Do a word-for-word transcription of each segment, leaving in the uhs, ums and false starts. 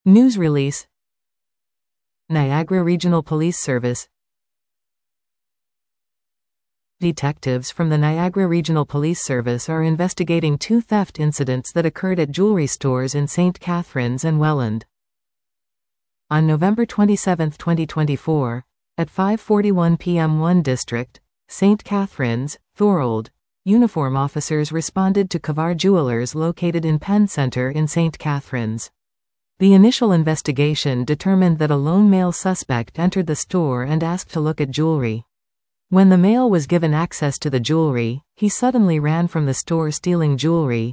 News release. Niagara Regional Police Service. Detectives from the Niagara Regional Police Service are investigating two theft incidents that occurred at jewelry stores in Saint Catharines and Welland. On November twenty-seventh, twenty twenty-four, at five forty-one p m one District, Saint Catharines, Thorold, uniform officers responded to Kavar Jewelers located in Penn Centre in Saint Catharines. The initial investigation determined that a lone male suspect entered the store and asked to look at jewelry. When the male was given access to the jewelry, he suddenly ran from the store stealing jewelry.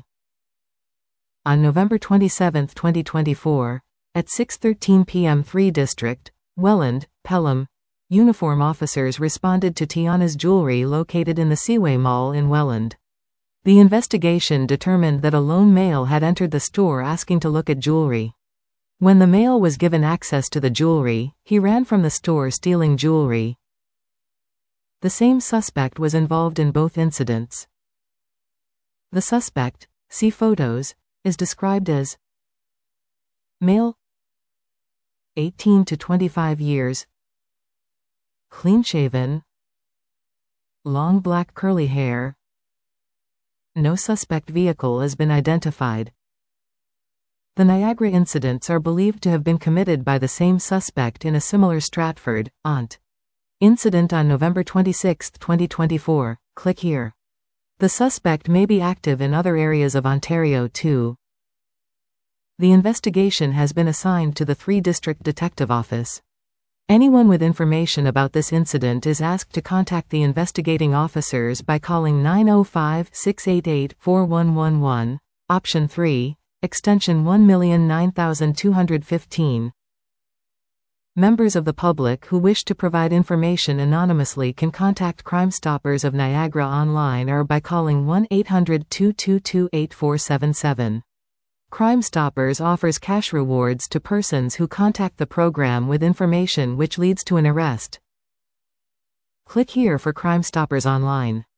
On November twenty-seventh, twenty twenty-four, at six thirteen p m three District, Welland, Pelham, uniform officers responded to Tiana's Jewelry located in the Seaway Mall in Welland. The investigation determined that a lone male had entered the store asking to look at jewelry. When the male was given access to the jewelry, he ran from the store stealing jewelry. The same suspect was involved in both incidents. The suspect, see photos, is described as male, eighteen to twenty-five years, clean-shaven, long black curly hair. No suspect vehicle has been identified. The Niagara incidents are believed to have been committed by the same suspect in a similar Stratford, Ont. incident on November twenty-sixth, twenty twenty-four. Click here. The suspect may be active in other areas of Ontario too. The investigation has been assigned to the three District Detective Office. Anyone with information about this incident is asked to contact the investigating officers by calling nine oh five, six eight eight, four one one one, option three, extension one million nine thousand two hundred fifteen. Members of the public who wish to provide information anonymously can contact Crime Stoppers of Niagara online or by calling one eight hundred, two two two, eight four seven seven. Crime Stoppers offers cash rewards to persons who contact the program with information which leads to an arrest. Click here for Crime Stoppers online.